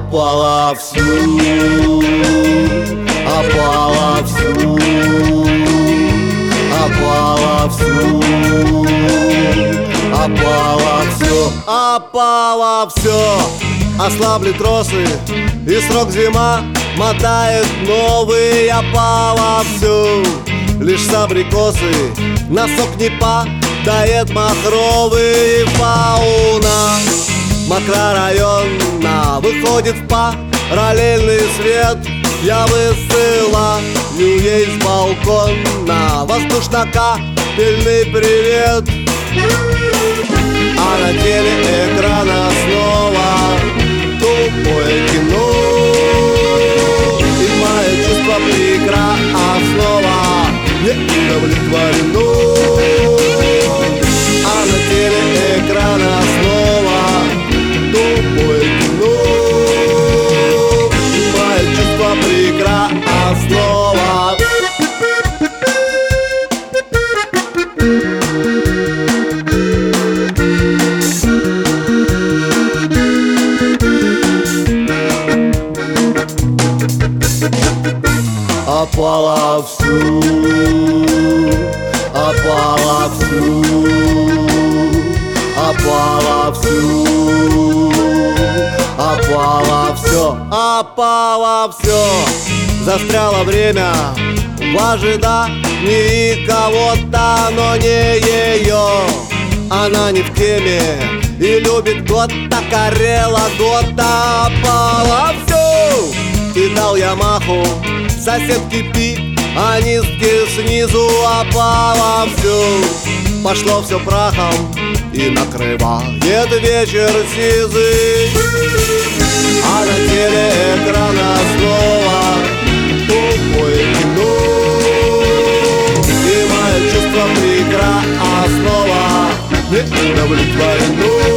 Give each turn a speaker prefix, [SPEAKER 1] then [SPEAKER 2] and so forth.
[SPEAKER 1] опала всю, опала всю, опала всю, опала все, опала все. Ослабли тросы, и срок зима мотает новый. Опала всю, лишь с абрикосы носок не падает махровый. Фауна макрорайонна выходит в параллельный свет. Я высылаю ей с балкона воздушно-капельный привет. А на телеэкрана снова тупое кино, и мое чувство прекрасного не удовлетворено. А на телеэкрана снова тупое кино, и мое чувство прекрасного. Опала всю, опала всю, опала всю, опала все, опала все. Застряло время в ожидании кого-то, но не ее. Она не в теме и любит год-то, Карела год-то. Опала всю, и дал я маху соседки пианистки снизу. Опала всю, пошло все прахом и накрывает вечер сизый. А на телеэкрана снова тупое кино, и мое чувство прекрасного не удовлетворено.